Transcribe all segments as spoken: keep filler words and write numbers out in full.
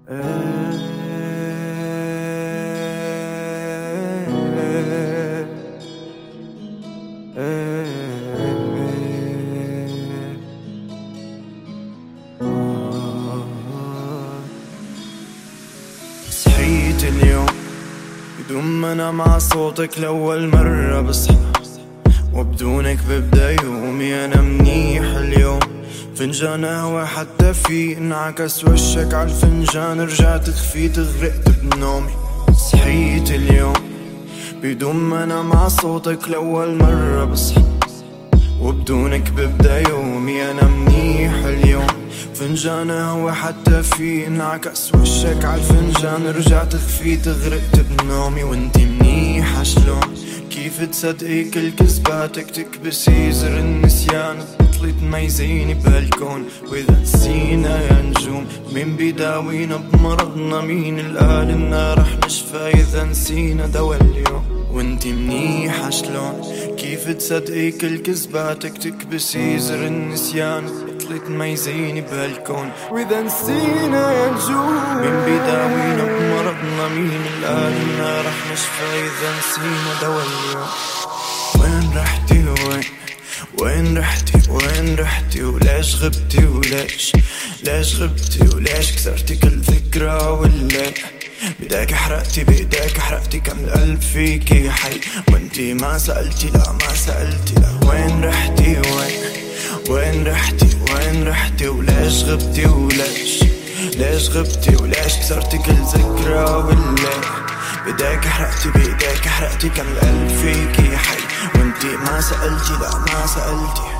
صحيت اليوم بدون ما انا مع صوتك لأول مرة بصحى، وبدونك ببدأ يومي أنا منيح اليوم. فنجان قهوة حتى في انعكس وشك عالفنجان، رجعت خفيت غرقت بنومي. صحيت اليوم بدون ما انا مع صوتك لأول مرة بصحى، وبدونك ببدأ يومي أنا منيح اليوم. فنجان قهوة حتى في انعكس وشك عالفنجان، رجعت خفيت غرقت بنومي. وانتي منيحة شلون؟ كيف تصدقي كل كذباتك تكبسي زر النسيان؟ بطلي تميزيني بهالكون، واذا نسينا يا نجوم مين بيداوينا بمرضنا؟ مين القال إننا رح نشفى إذا نسينا دوا اليوم؟ وانتي منيحة شلون؟ كيف تصدقي كل كذباتك تكبسي زر النسيان؟ بطلي تميزيني بهالكون، واذا نسينا يا نجوم مين بيداوينا بمرضنا؟ مين القال إننا رح نشفى إذا نسينا دوا اليوم؟ وين رحتي وين وين رحتي وين رحتي وليش غبتي وليش ليش غبتي وليش كسرتي كل ذكرى والليل؟ بداك حرقتي بإيديك حرقتي كم القلب فيكي حي، وانتي ما سألتي لا ما سألتي لا. وين رحتي وين وين رحتي وين رحتي وليش غبتي وليش ليش غبتي وليش كسرتي كل ذكرى والليل؟ بداك حرقتي بإيديك حرقتي كم القلب فيكي حي، وانتي ما سألتي لا ما سألتي.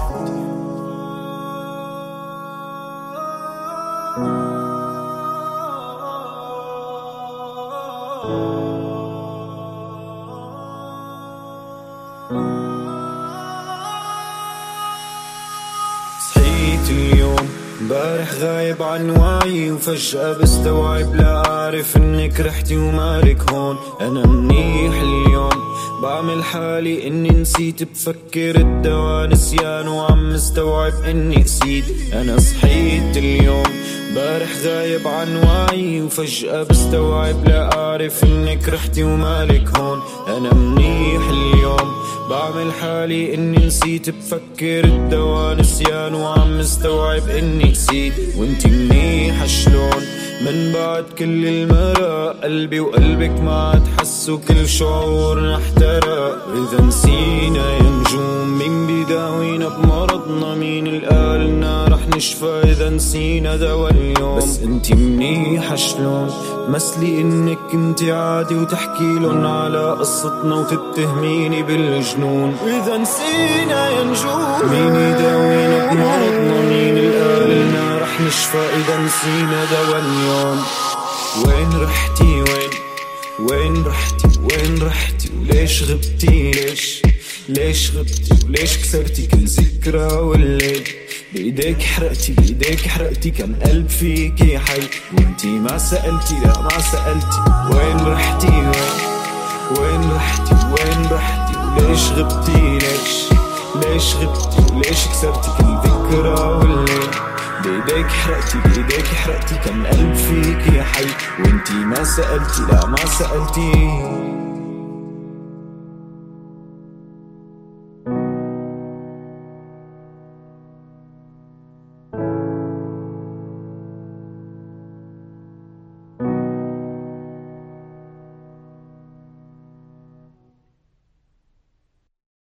صحيت اليوم امبارح غايب عن وعي، وفجأة بستوعب لا أعرف إنك رحتي ومالك هون. أنا منيح اليوم بعمل حالي إني نسيت، بفكر الدوا نسيان وعم استوعب إني نسيت. أنا صحيت اليوم امبارح غايب عن وعي، وفجأة بستوعب لا أعرف إنك رحتي ومالك هون. أنا منيح اليوم بعمل حالي إني نسيت، بفكر الدوا نسيان وعم استوعب إني نسيت. وانتي منيحة شلون من بعد كل المرق؟ قلبي وقلبك ما عاد حسوا كل شعورنا احترق. إذا نسينا يا نجوم مين بيداوينا بمرضنا؟ مين القال إننا رح نشفى إذا نسينا دوا اليوم؟ بس انتي منيحة شلون مثلي إنك انتي عادي، وتحكي لن على قصتنا وتتهميني بالجنون. إذا نسينا يا نجوم مين يداوينا بمرضنا؟ مين القال إننا رح نشفى إذا نسينا دوا اليوم؟ وين رحتي وين وين رحتي وين رحتي وليش غبتي ليش ليش غبتي وليش كسرتي كل ذكرى والليل؟ بإيديك حرقتي بإيديك حرقتي كم قلب فيكي حي، وانتي ما سألتي لا ما سألتي. وين رحتي وين وين رحتي وين رحتي وليش غبتي ليش ليش غبتي وليش كسرتي كل ذكرى والليل؟ بإيديك حرقتي بإيديك حرقتي كم قلب فيكي حي، وانتي ما سألتي لا ما سألتي.